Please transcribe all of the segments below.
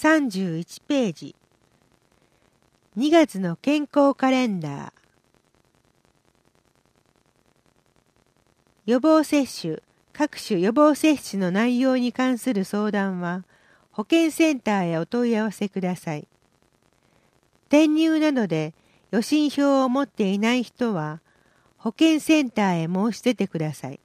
31ページ。2月の健康カレンダー。予防接種、各種予防接種の内容に関する相談は、保健センターへお問い合わせください。転入などで予診票を持っていない人は、保健センターへ申し出てください。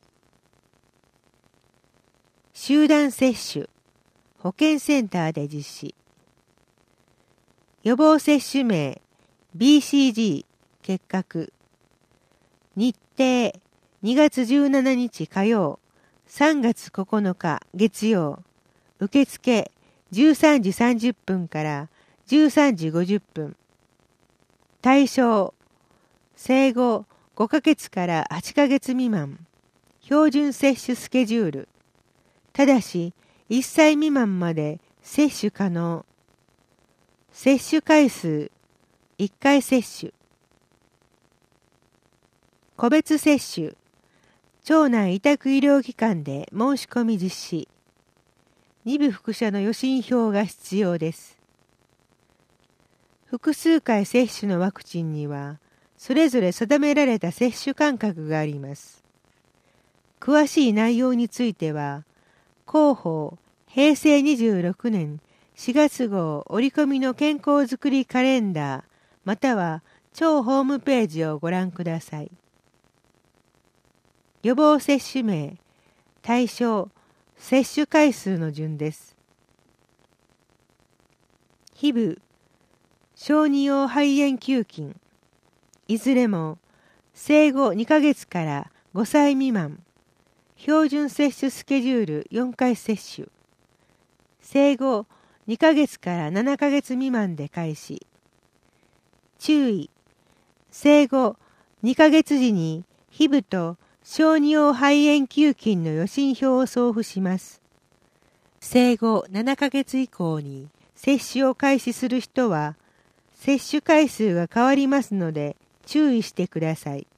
集団接種、保健センターで実施。予防接種名、BCG、結核。日程、2月17日火曜、3月9日月曜。受付、13時30分から13時50分。対象、生後5ヶ月から8ヶ月未満。標準接種スケジュール。ただし、1歳未満まで接種可能。接種回数、1回接種。個別接種、町内委託医療機関で申し込み実施。2部副社の予診票が必要です。複数回接種のワクチンには、それぞれ定められた接種間隔があります。詳しい内容については、広報平成26年4月号折り込みの健康づくりカレンダーまたは町ホームページをご覧ください。予防接種名、対象、接種回数の順です。皮膚、小児用肺炎球菌、いずれも生後2ヶ月から5歳未満、標準接種スケジュール4回接種、生後2ヶ月から7ヶ月未満で開始。注意、生後2ヶ月時に皮膚と小児用肺炎球菌の予診票を送付します。生後7ヶ月以降に接種を開始する人は、接種回数が変わりますので注意してください。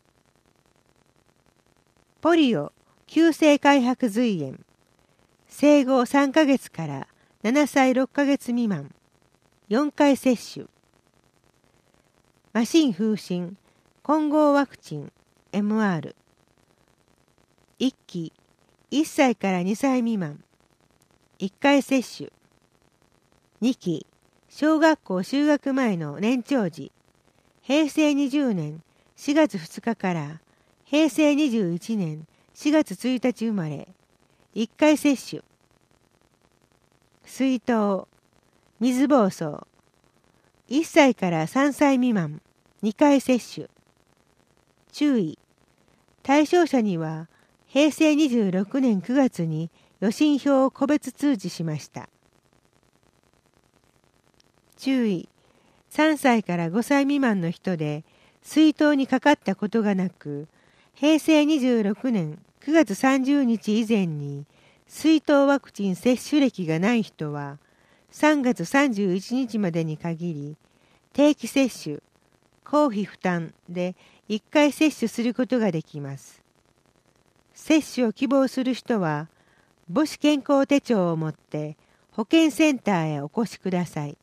ポリオ、急性開白髄炎。生後3ヶ月から7歳6ヶ月未満。4回接種。麻疹風疹、混合ワクチン、MR。1期、1歳から2歳未満。1回接種。2期、小学校就学前の年長児。平成20年4月2日から平成21年4月1日生まれ。1回接種。水痘、水疱瘡。1歳から3歳未満。2回接種。注意、対象者には平成26年9月に予診票を個別通知しました。注意、3歳から5歳未満の人で水痘にかかったことがなく、平成26年9月30日以前に水痘ワクチン接種歴がない人は3月31日までに限り定期接種、公費負担で1回接種することができます。接種を希望する人は母子健康手帳を持って保健センターへお越しください。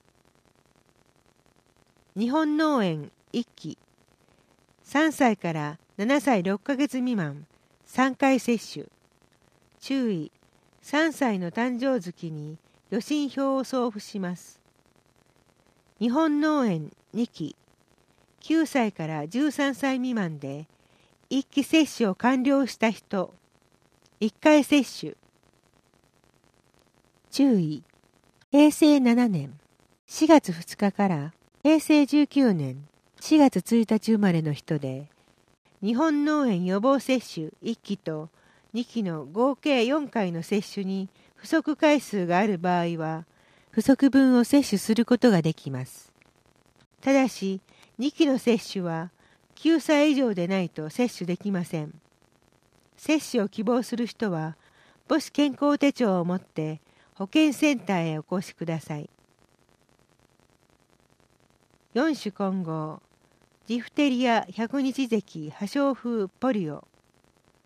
日本脳炎1期、3歳から7歳6ヶ月未満、3回接種。注意、3歳の誕生月に予診票を送付します。日本脳炎2期、9歳から13歳未満で1期接種を完了した人、1回接種。注意、平成7年4月2日から平成19年4月1日生まれの人で、日本脳炎予防接種1期と2期の合計4回の接種に不足回数がある場合は、不足分を接種することができます。ただし、2期の接種は9歳以上でないと接種できません。接種を希望する人は、母子健康手帳を持って保健センターへお越しください。4種混合、ジフテリア100日咳破傷風ポリ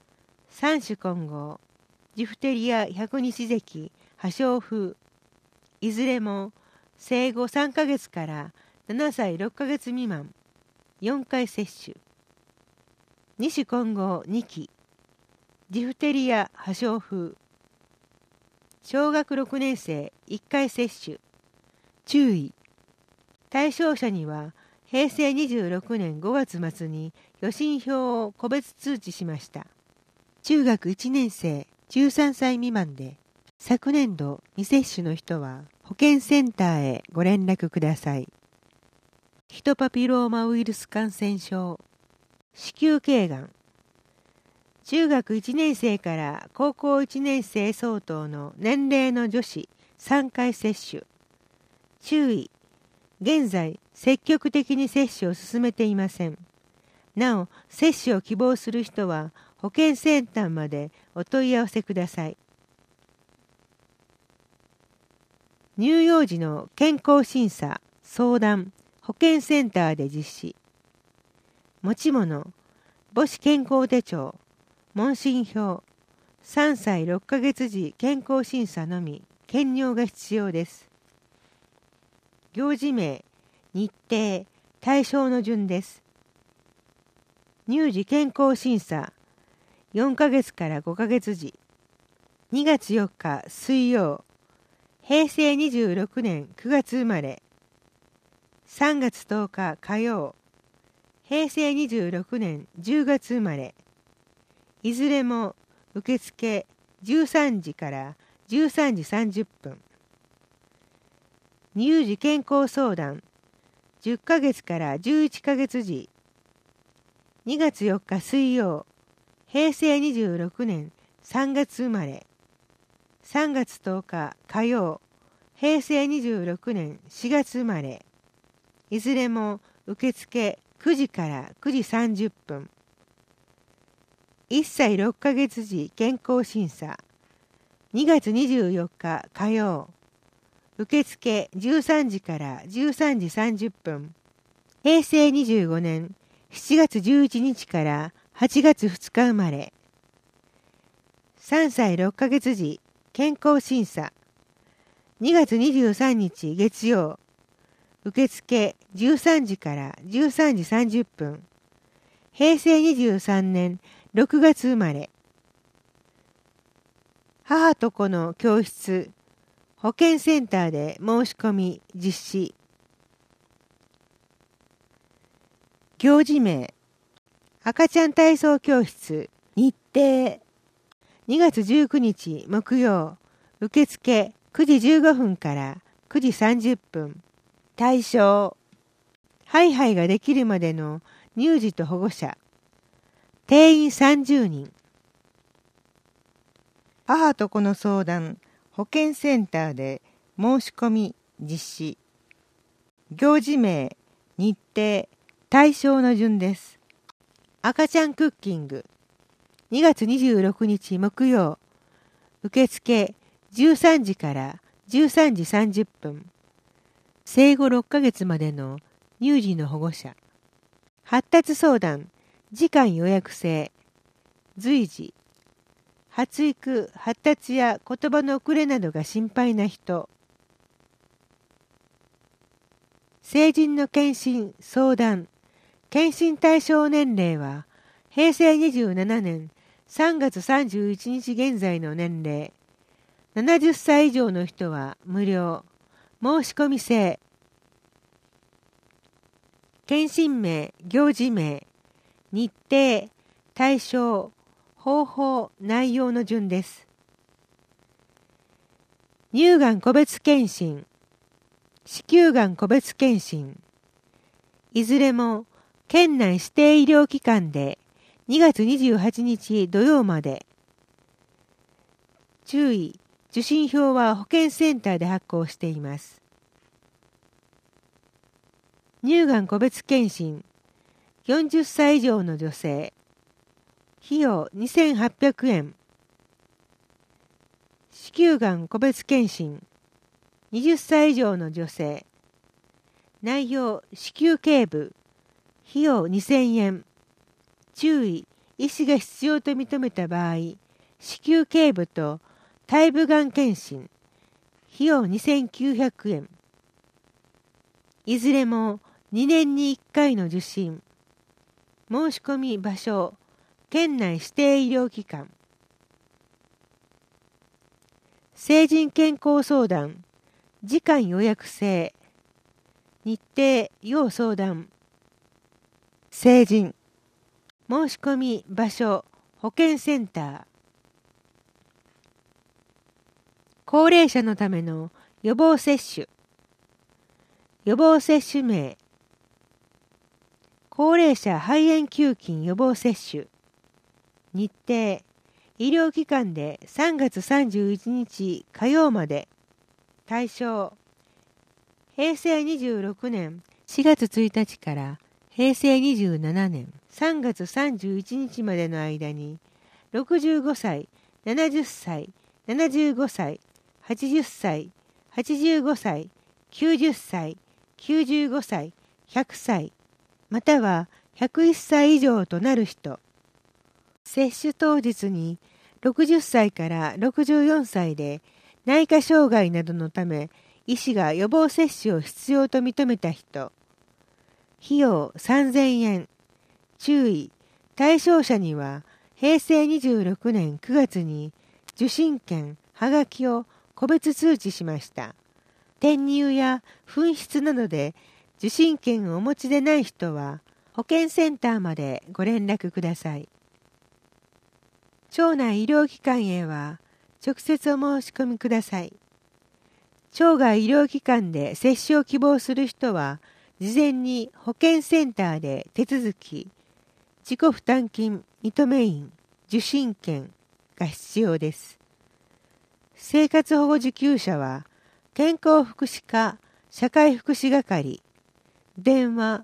オ。3種混合、ジフテリア100日咳破傷風。 いずれも生後3ヶ月から7歳6ヶ月未満4回接種。西混合2期、ジフテリア破傷風。小学6年生1回接種。注意。対象者には平成26年5月末に予診票を個別通知しました。中学1年生13歳未満で昨年度未接種の人は保健センターへご連絡ください。ヒトパピローマウイルス感染症、子宮頸がん。中学1年生から高校1年生相当の年齢の女子3回接種。注意。現在、積極的に接種を進めていません。なお、接種を希望する人は保健センターまでお問い合わせください。乳幼児の健康審査、相談、保健センターで実施。持ち物、母子健康手帳、問診票、3歳6ヶ月時健康審査のみ、検尿が必要です。行事名、日程、対象の順です。乳児健康審査、4ヶ月から5ヶ月時、2月4日水曜、平成26年9月生まれ、3月10日火曜、平成26年10月生まれ、いずれも受付13時から13時30分。乳児健康相談10ヶ月から11ヶ月時、2月4日水曜、平成26年3月生まれ、3月10日火曜、平成26年4月生まれ、いずれも受付9時から9時30分。1歳6ヶ月時健康審査、2月24日火曜、受付13時から13時30分。平成25年7月11日から8月2日生まれ。3歳6ヶ月時健康審査、2月23日月曜、受付13時から13時30分。平成23年6月生まれ。母と子の教室、保健センターで申し込み実施。行事名、赤ちゃん体操教室、日程。2月19日木曜、受付9時15分から9時30分。対象、ハイハイができるまでの乳児と保護者。定員30人。母と子の相談、保健センターで申し込み実施。行事名、日程、対象の順です。赤ちゃんクッキング。2月26日木曜、受付13時から13時30分。生後6ヶ月までの乳児の保護者。発達相談、時間予約制。随時。発育、発達や言葉の遅れなどが心配な人。成人の検診、相談。検診対象年齢は、平成27年3月31日現在の年齢。70歳以上の人は無料。申し込み制。検診名、行事名、日程、対象、方法、内容の順です。乳がん個別検診、子宮がん個別検診。いずれも県内指定医療機関で2月28日土曜まで。注意、受診票は保健センターで発行しています。乳がん個別検診、40歳以上の女性。費用2800円。子宮がん個別検診、20歳以上の女性。内容、子宮頸部。費用2000円。注意、医師が必要と認めた場合、子宮頸部と胎部がん検診。 費用2900円。いずれも2年に1回の受診。申し込み場所、県内指定医療機関。成人健康相談、時間予約制。日程、要相談。成人。申し込み場所、保健センター。高齢者のための予防接種。予防接種名。高齢者肺炎球菌予防接種。日程。医療機関で3月31日火曜まで。対象。平成26年4月1日から平成27年3月31日までの間に65歳、70歳、75歳、80歳、85歳、90歳、95歳、100歳、または101歳以上となる人。接種当日に60歳から64歳で内科障害などのため医師が予防接種を必要と認めた人。費用3000円。注意。対象者には平成26年9月に受診券、はがきを個別通知しました。転入や紛失などで受診券をお持ちでない人は保健センターまでご連絡ください。町内医療機関へは直接お申し込みください。町外医療機関で接種を希望する人は事前に保健センターで手続き、自己負担金認め印、受診券が必要です。生活保護受給者は健康福祉課社会福祉係、電話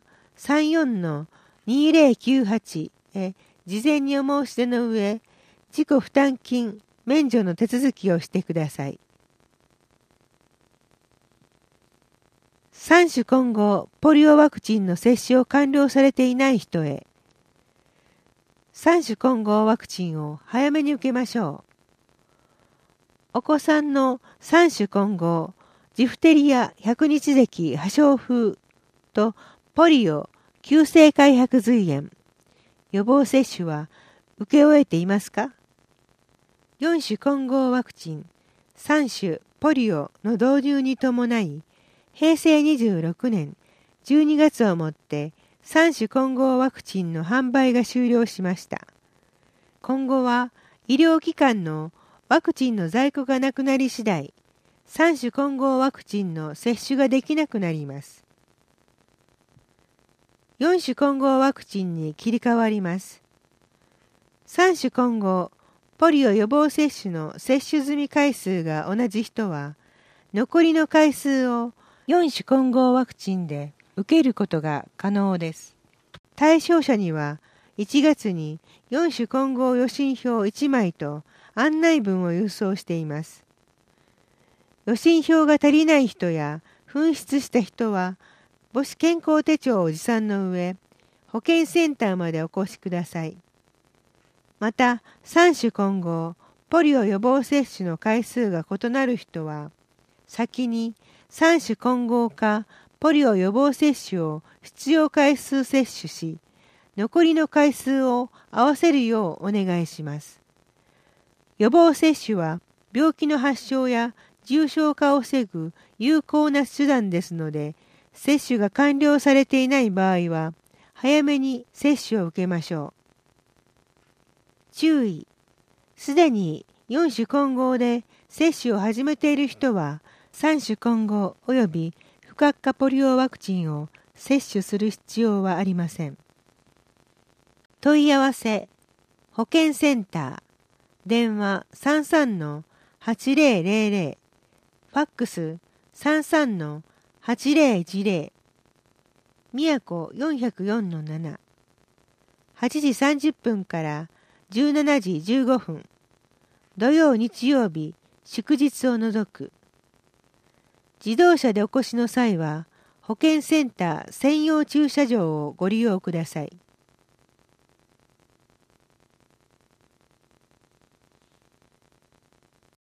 34-2098 へ事前にお申し出の上、自己負担金免除の手続きをしてください。3種混合ポリオワクチンの接種を完了されていない人へ、3種混合ワクチンを早めに受けましょう。お子さんの3種混合ジフテリア百日咳破傷風とポリオ急性開白髄炎予防接種は受け終えていますか？ 4 種混合ワクチン3種ポリオの導入に伴い平成26年12月をもって3種混合ワクチンの販売が終了しました。今後は医療機関のワクチンの在庫がなくなり次第、3種混合ワクチンの接種ができなくなります。4種混合ワクチンに切り替わります。3種混合ポリオ予防接種の接種済み回数が同じ人は、残りの回数を4種混合ワクチンで受けることが可能です。対象者には1月に4種混合予診票1枚と案内文を郵送しています。予診票が足りない人や紛失した人は母子健康手帳を持参の上、保健センターまでお越しください。また、3種混合ポリオ予防接種の回数が異なる人は、先に3種混合かポリオ予防接種を必要回数接種し、残りの回数を合わせるようお願いします。予防接種は病気の発症や重症化を防ぐ有効な手段ですので、接種が完了されていない場合は、早めに接種を受けましょう。注意。すでに4種混合で接種を始めている人は、3種混合及び不活化ポリオワクチンを接種する必要はありません。問い合わせ、保健センター、電話 33-8000、ファックス 33-8010、宮古404-7、8時30分から17時15分、土曜日曜日、祝日を除く。自動車でお越しの際は、保健センター専用駐車場をご利用ください。